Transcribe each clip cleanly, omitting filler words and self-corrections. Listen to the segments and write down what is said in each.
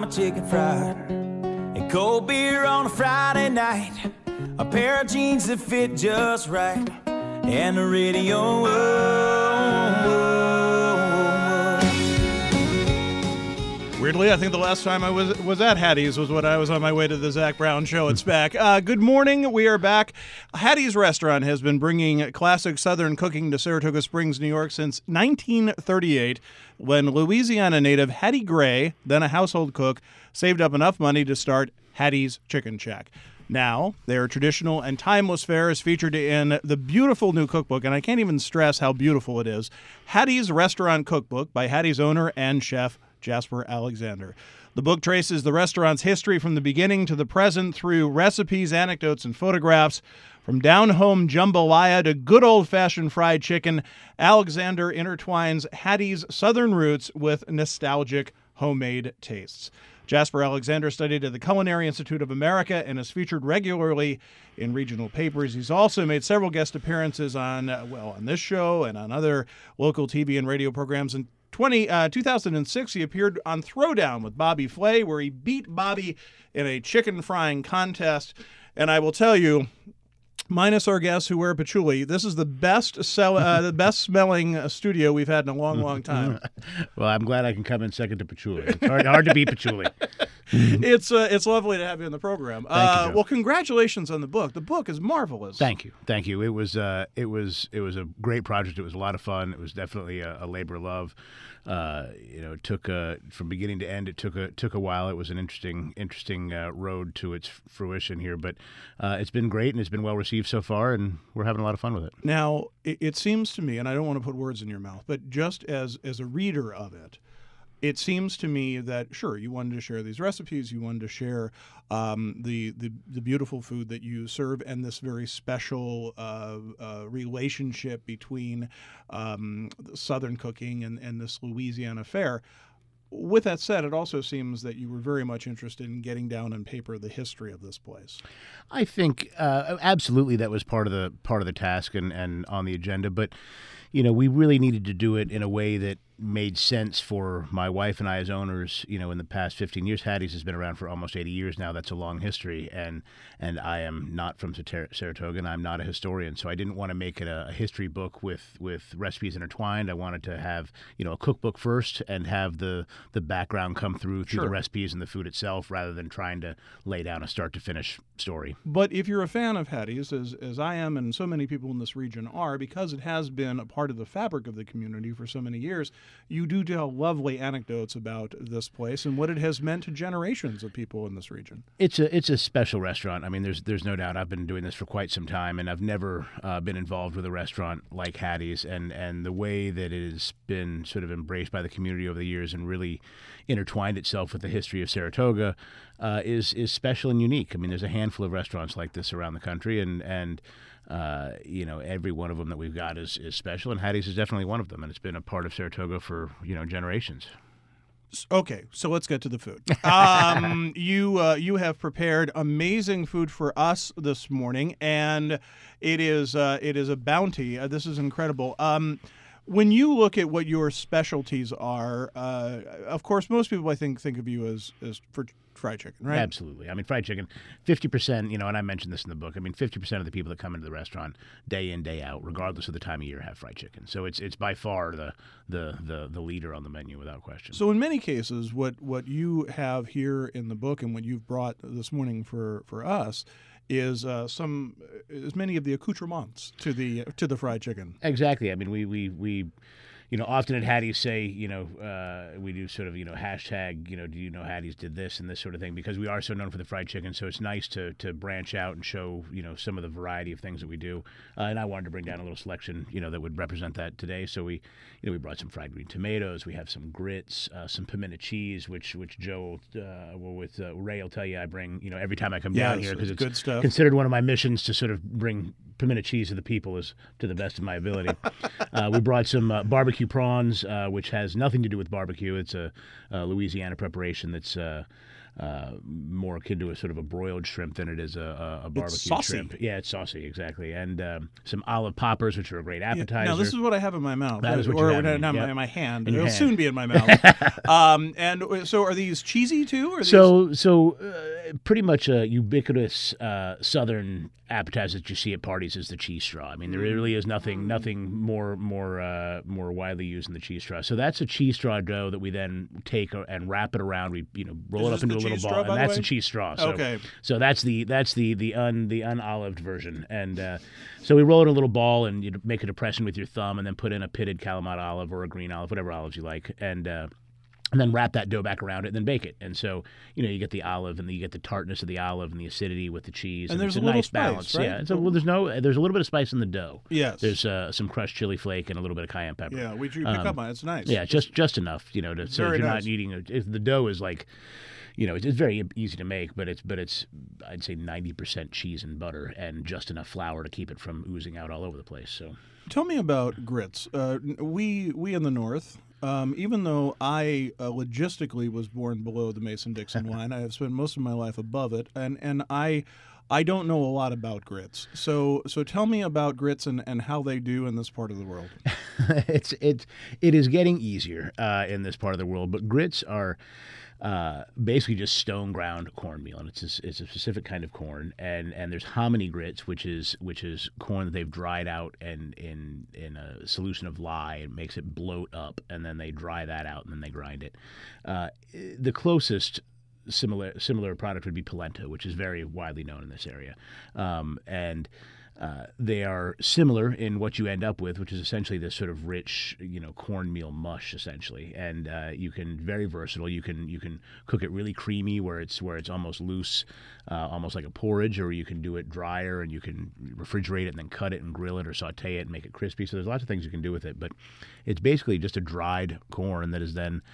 my chicken fried, and cold beer on a Friday night, a pair of jeans that fit just right, and the radio. Weirdly, I think the last time I was at Hattie's was when I was on my way to the Zach Brown Show. It's back. Good morning. We are back. Hattie's Restaurant has been bringing classic Southern cooking to Saratoga Springs, New York since 1938, when Louisiana native Hattie Gray, then a household cook, saved up enough money to start Hattie's Chicken Shack. Now, their traditional and timeless fare is featured in the beautiful new cookbook, and I can't even stress how beautiful it is, Hattie's Restaurant Cookbook by Hattie's owner and chef, Jasper Alexander. The book traces the restaurant's history from the beginning to the present through recipes, anecdotes, and photographs. From down-home jambalaya to good old-fashioned fried chicken, Alexander intertwines Hattie's Southern roots with nostalgic homemade tastes. Jasper Alexander studied at the Culinary Institute of America and is featured regularly in regional papers. He's also made several guest appearances on this show and on other local TV and radio programs. In 2006, he appeared on Throwdown with Bobby Flay, where he beat Bobby in a chicken frying contest. And I will tell you, minus our guests who wear patchouli, this is the best smelling studio we've had in a long, long time. Well, I'm glad I can come in second to patchouli. It's hard to beat patchouli. It's lovely to have you on the program. Thank you, well, congratulations on the book. The book is marvelous. Thank you. It was a great project. It was a lot of fun. It was definitely a labor of love. It took from beginning to end. It took a while. It was an interesting road to its fruition here, but it's been great and it's been well received so far, and we're having a lot of fun with it. Now, it seems to me, and I don't want to put words in your mouth, but just as a reader of it, it seems to me that, sure, you wanted to share these recipes, you wanted to share the beautiful food that you serve, and this very special relationship between Southern cooking and this Louisiana fare. With that said, it also seems that you were very much interested in getting down on paper the history of this place. I think absolutely that was part of the task and on the agenda, but we really needed to do it in a way that made sense for my wife and I as owners. In the past 15 years, Hattie's has been around for almost 80 years now. That's a long history, and I am not from Saratoga, and I'm not a historian, so I didn't want to make it a history book with recipes intertwined. I wanted to have a cookbook first and have the background come through Sure. the recipes and the food itself, rather than trying to lay down a start to finish story. But if you're a fan of Hattie's, as I am and so many people in this region are, because it has been a part of the fabric of the community for so many years, you do tell lovely anecdotes about this place and what it has meant to generations of people in this region. It's a special restaurant. I mean, there's no doubt. I've been doing this for quite some time, and I've never been involved with a restaurant like Hattie's, and the way that it has been sort of embraced by the community over the years and really intertwined itself with the history of Saratoga is special and unique. I mean, there's a handful of restaurants like this around the country, and every one of them that we've got is special, and Hattie's is definitely one of them, and it's been a part of Saratoga for generations. Okay, so let's get to the food. You have prepared amazing food for us this morning, and it is a bounty. This is incredible. When you look at what your specialties are, of course, most people I think of you as for fried chicken, right? Absolutely. I mean, fried chicken, 50%, and I mentioned this in the book. I mean, 50% of the people that come into the restaurant day in, day out, regardless of the time of year, have fried chicken. So it's by far the leader on the menu without question. So in many cases, what you have here in the book and what you've brought this morning for us is many of the accoutrements to the fried chicken. Exactly. I mean, we often at Hattie's say, we do sort of, hashtag, do you know Hattie's did this and this sort of thing, because we are so known for the fried chicken. So it's nice to branch out and show, some of the variety of things that we do. And I wanted to bring down a little selection, that would represent that today. So we brought some fried green tomatoes. We have some grits, some pimento cheese, which Joe, with Ray will tell you I bring, every time I come down here, because it's good stuff. Considered one of my missions to sort of bring pimento cheese to the people as to the best of my ability. We brought some barbecue prawns, which has nothing to do with barbecue. It's a Louisiana preparation that's more akin to a sort of a broiled shrimp than it is a barbecue saucy. shrimp. Yeah, it's saucy, exactly. And some olive poppers, which are a great appetizer. Now, this is what I have in my mouth. That is what you have in- not yep. my hand. In your It'll hand. soon be in my mouth. And so are these cheesy, too? Or are these... So pretty much a ubiquitous Southern appetizer that you see at parties is the cheese straw. I mean, there really is nothing more widely used than the cheese straw. So that's a cheese straw dough that we then take and wrap it around. We roll it Is up this into a the little cheese ball, straw, and by the that's way? the cheese straw. So, Okay. So that's the unolived version, and so we roll it in a little ball and you make a depression with your thumb, and then put in a pitted Kalamata olive or a green olive, whatever olives you like, and then wrap that dough back around it and then bake it. And so, you get the olive and you get the tartness of the olive and the acidity with the cheese. And there's it's a little nice spice, balance. right? Yeah. There's a little bit of spice in the dough. Yes. There's some crushed chili flake and a little bit of cayenne pepper. Yeah, we pick up on it. It's nice. Yeah, just enough, so Very you're nice. not eating if the dough is like, it's very easy to make, but it's I'd say 90% cheese and butter and just enough flour to keep it from oozing out all over the place. So Tell me about grits. We in the North, even though I logistically was born below the Mason-Dixon line, I have spent most of my life above it, and I don't know a lot about grits. So tell me about grits and how they do in this part of the world. it is getting easier in this part of the world, but grits are basically just stone ground cornmeal, and it's a specific kind of corn. And there's hominy grits, which is corn that they've dried out and in a solution of lye. It makes it bloat up, and then they dry that out, and then they grind it. The closest similar product would be polenta, which is very widely known in this area, and they are similar in what you end up with, which is essentially this sort of rich, cornmeal mush, essentially. And you can very versatile. You can cook it really creamy, where it's almost loose, almost like a porridge, or you can do it drier and you can refrigerate it and then cut it and grill it or saute it and make it crispy. So there's lots of things you can do with it, but it's basically just a dried corn that is then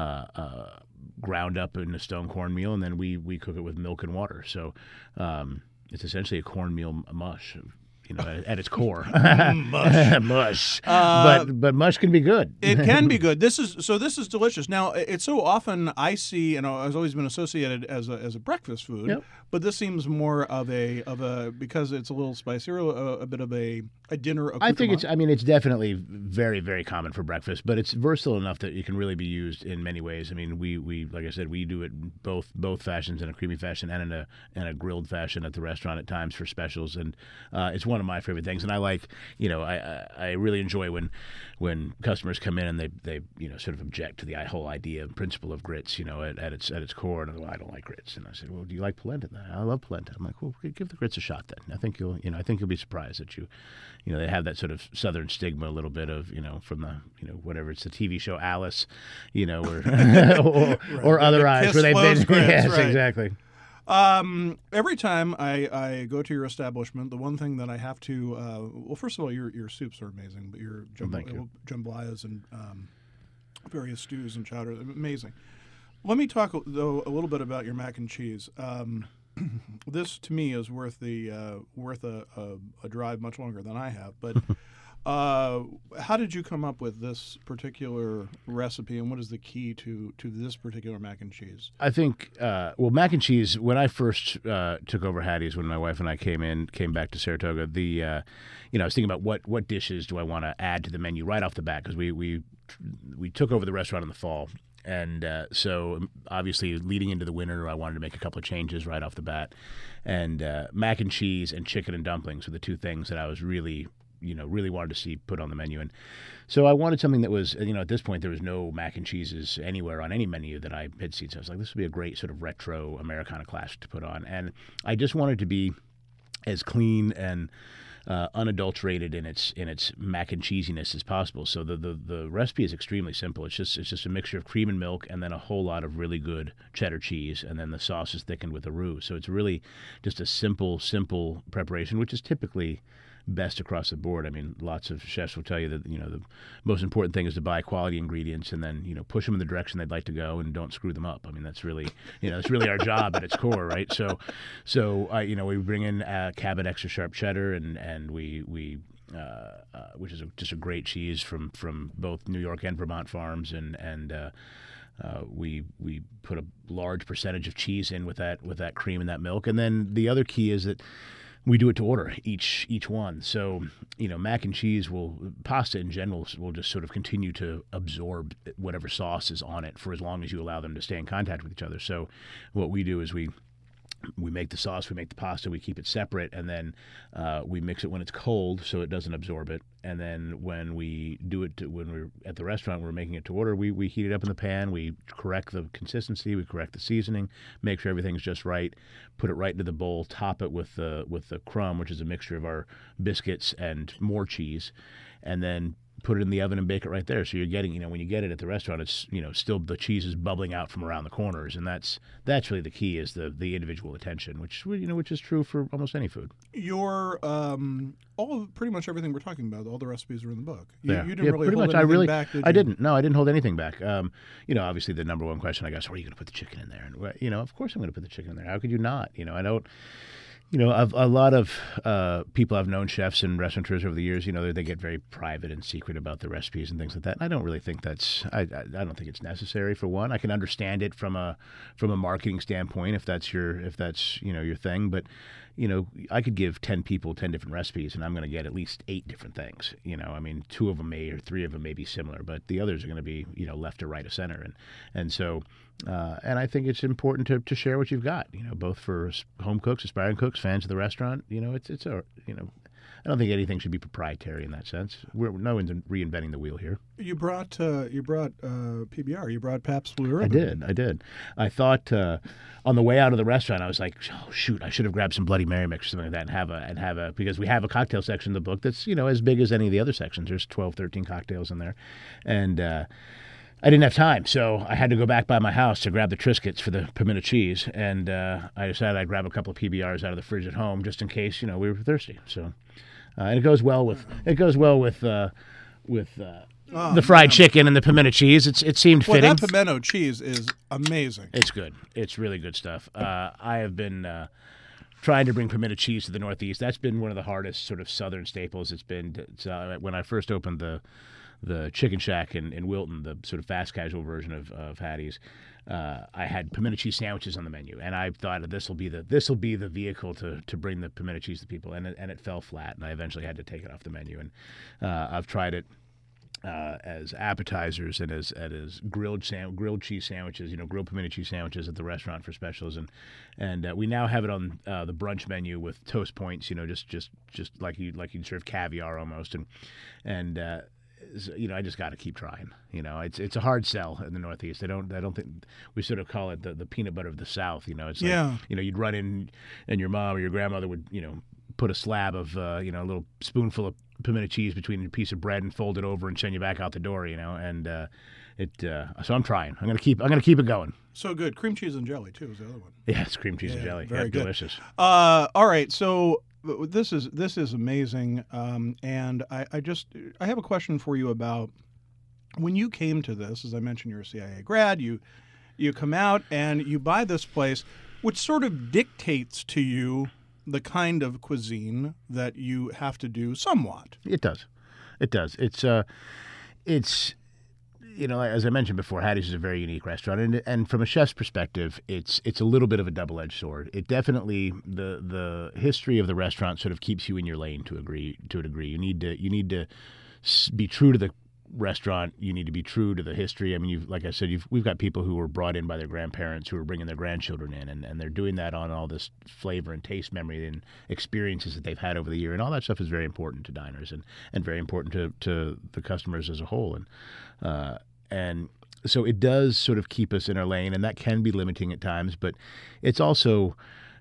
ground up in a stone cornmeal, and then we cook it with milk and water. So it's essentially a cornmeal mush, at its core. Mush. But mush can be good. It can be good. This is delicious. Now, it's so often I see, has always been associated as a breakfast food. Yep. But this seems more of a because it's a little spicier, a bit of a dinner accoutrement. I think it's definitely very, very common for breakfast, but it's versatile enough that it can really be used in many ways. I mean, we like I said, we do it both fashions, in a creamy fashion and in a grilled fashion at the restaurant at times for specials, and it's one of my favorite things. And I like, I really enjoy when customers come in and they sort of object to the whole idea and principle of grits, at its core, and I don't like grits, and I say, well, do you like polenta? I love polenta. I'm like, well, give the grits a shot then. I think you'll be surprised that they have that sort of Southern stigma a little bit of, from the, whatever, it's the TV show Alice, or Other Eyes, where they've been. Grits, Yes, right. exactly. Every time I go to your establishment, the one thing that I have to well, first of all, your soups are amazing, but your thank you. jambalayas and various stews and chowder, amazing. Let me talk though a little bit about your mac and cheese. This to me is worth a drive much longer than I have. But how did you come up with this particular recipe, and what is the key to this particular mac and cheese? I think, mac and cheese, when I first took over Hattie's, when my wife and I came back to Saratoga, I was thinking about what dishes do I want to add to the menu right off the bat, because we took over the restaurant in the fall. And so obviously leading into the winter, I wanted to make a couple of changes right off the bat. And mac and cheese and chicken and dumplings were the two things that I was really wanted to see put on the menu. And so I wanted something that was, at this point, there was no mac and cheeses anywhere on any menu that I had seen. So I was like, this would be a great sort of retro Americana classic to put on. And I just wanted to be as clean and unadulterated in its mac and cheesiness as possible. So the recipe is extremely simple. It's just a mixture of cream and milk, and then a whole lot of really good cheddar cheese, and then the sauce is thickened with a roux. So it's really just a simple preparation, which is typically best across the board. I mean, lots of chefs will tell you that the most important thing is to buy quality ingredients and then push them in the direction they'd like to go and don't screw them up. I mean, that's really that's really our job at its core, right? So we bring in Cabot extra sharp cheddar and we which is just a great cheese from both New York and Vermont farms, and we put a large percentage of cheese in with that cream and that milk, and then the other key is that we do it to order each one. So, mac and cheese pasta in general will just sort of continue to absorb whatever sauce is on it for as long as you allow them to stay in contact with each other. So what we do is we make the sauce, we make the pasta, we keep it separate, and then we mix it when it's cold so it doesn't absorb it. And then when we do it, when we're at the restaurant, we're making it to order, we heat it up in the pan, we correct the consistency, we correct the seasoning, make sure everything's just right, put it right into the bowl, top it with the crumb, which is a mixture of our biscuits and more cheese, and then put it in the oven and bake it right there. So you're getting, when you get it at the restaurant, it's, still the cheese is bubbling out from around the corners, and that's really the key, is the individual attention, which is true for almost any food. Your pretty much everything we're talking about, all the recipes are in the book. You didn't really pretty hold much. anything back, did you? I didn't. No, I didn't hold anything back. Obviously the number one question I got is, are you going to put the chicken in there? And of course I'm going to put the chicken in there. How could you not? I don't. A lot of people I've known, chefs and restaurateurs over the years, they get very private and secret about the recipes and things like that. And I don't really think I don't think it's necessary, for one. I can understand it from a marketing standpoint if that's your thing. But, I could give 10 people 10 different recipes and I'm going to get at least 8 different things. 2 of them or 3 of them may be similar, but the others are going to be, left to right of center. And so, and I think it's important to share what you've got, both for home cooks, aspiring cooks, fans of the restaurant. I don't think anything should be proprietary in that sense. No one's reinventing the wheel here. You brought PBR. You brought Pabst Blue I Ribbon. did. I thought on the way out of the restaurant, I was like, oh shoot, I should have grabbed some Bloody Mary mix or something like that and have a because we have a cocktail section in the book that's as big as any of the other sections. There's 12, 13 cocktails in there, and I didn't have time, so I had to go back by my house to grab the Triscuits for the pimento cheese, and I decided I'd grab a couple of PBRs out of the fridge at home just in case we were thirsty. So, and it goes well with the fried chicken and the pimento cheese. It seemed fitting. Well, that pimento cheese is amazing. It's good. It's really good stuff. I have been trying to bring pimento cheese to the Northeast. That's been one of the hardest sort of Southern staples. It's been when I first opened the Chicken Shack in Wilton, the sort of fast casual version of Hattie's. I had pimento cheese sandwiches on the menu, and I thought this will be the vehicle to bring the pimento cheese to people, and it fell flat, and I eventually had to take it off the menu. And I've tried it as appetizers and as grilled cheese sandwiches, grilled pimento cheese sandwiches at the restaurant for specials, and we now have it on the brunch menu with toast points, just like you'd serve caviar almost, and I just got to keep trying. It's a hard sell in the Northeast. I don't think we sort of call it the peanut butter of the South. It's like, you'd run in and your mom or your grandmother would, put a slab of, a little spoonful of pimento cheese between a piece of bread and fold it over and send you back out the door, and so I'm trying. I'm gonna keep it going. So good. Cream cheese and jelly too is the other one. Yeah, it's cream cheese and jelly. Very good. Delicious. All right, so this is amazing, and I have a question for you about when you came to this. As I mentioned, you're a CIA grad. You come out and you buy this place, which sort of dictates to you the kind of cuisine that you have to do somewhat. It does. It's as I mentioned before, Hattie's is a very unique restaurant, and from a chef's perspective, it's a little bit of a double-edged sword. It definitely the history of the restaurant sort of keeps you in your lane to a degree. You need to be true to the restaurant. You need to be true to the history. I mean, like I said, we've got people who were brought in by their grandparents who are bringing their grandchildren in, and they're doing that on all this flavor and taste memory and experiences that they've had over the year, and all that stuff is very important to diners and very important to the customers as a whole, and so it does sort of keep us in our lane, and that can be limiting at times, but it's also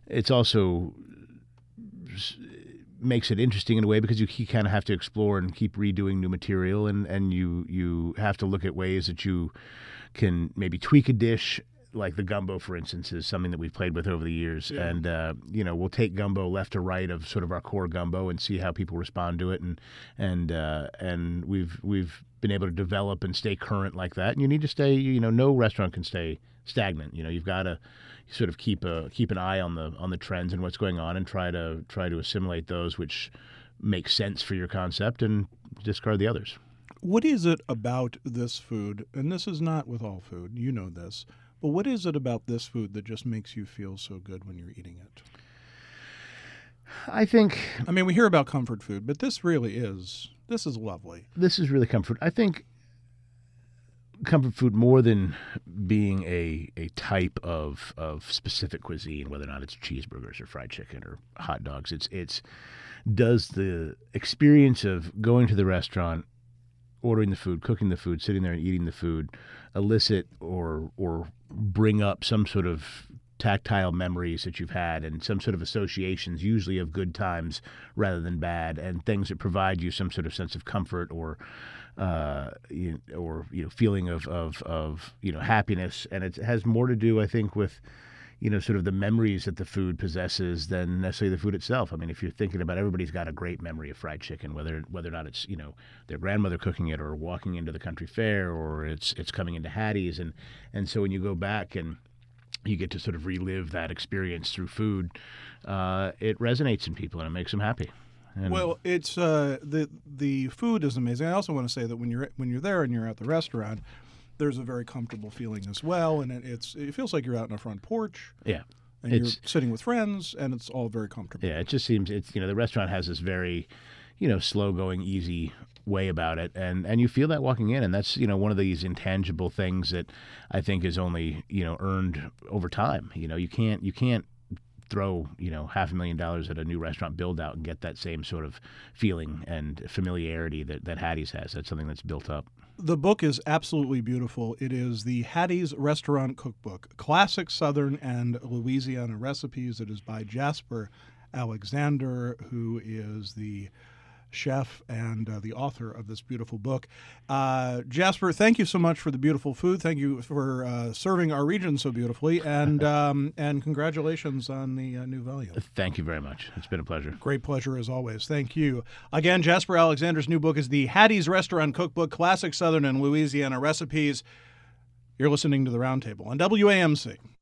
makes it interesting in a way because you kind of have to explore and keep redoing new material, and you have to look at ways that you can maybe tweak a dish. Like the gumbo, for instance, is something that we've played with over the years, and we'll take gumbo left to right of sort of our core gumbo and see how people respond to it, and we've been able to develop and stay current like that. And you need to stay, no restaurant can stay stagnant. You've got to sort of keep an eye on the trends and what's going on, and try to assimilate those which make sense for your concept and discard the others. What is it about this food, and this is not with all food, you know this, but what is it about this food that just makes you feel so good when you're eating it? I think I mean, we hear about comfort food, but this is lovely. this is really comfort. I think comfort food, more than being a type of specific cuisine, whether or not it's cheeseburgers or fried chicken or hot dogs, it's does the experience of going to the restaurant, ordering the food, cooking the food, sitting there and eating the food, elicit or bring up some sort of tactile memories that you've had and some sort of associations, usually of good times rather than bad, and things that provide you some sort of sense of comfort or feeling of happiness. And it has more to do, I think, with sort of the memories that the food possesses than necessarily the food itself. I mean, if you're thinking about, everybody's got a great memory of fried chicken, whether or not it's their grandmother cooking it or walking into the country fair or it's coming into Hattie's, and so when you go back and you get to sort of relive that experience through food, it resonates in people and it makes them happy. And well, it's the food is amazing. I also want to say that when you're there and you're at the restaurant, there's a very comfortable feeling as well, and it feels like you're out on a front porch. Yeah. And you're sitting with friends, and it's all very comfortable. Yeah, it just seems the restaurant has this very, slow going, easy way about it, and you feel that walking in, and that's one of these intangible things that I think is only earned over time. You can't throw $500,000 at a new restaurant build out and get that same sort of feeling and familiarity that Hattie's has. That's something that's built up. The book is absolutely beautiful. It is the Hattie's Restaurant Cookbook, Classic Southern and Louisiana Recipes. It is by Jasper Alexander, who is the chef and the author of this beautiful book. Jasper, thank you so much for the beautiful food. Thank you for serving our region so beautifully, and congratulations on the new volume. Thank you very much. It's been a pleasure. Great pleasure as always. Thank you. Again, Jasper Alexander's new book is the Hattie's Restaurant Cookbook, Classic Southern and Louisiana Recipes. You're listening to The Roundtable on WAMC.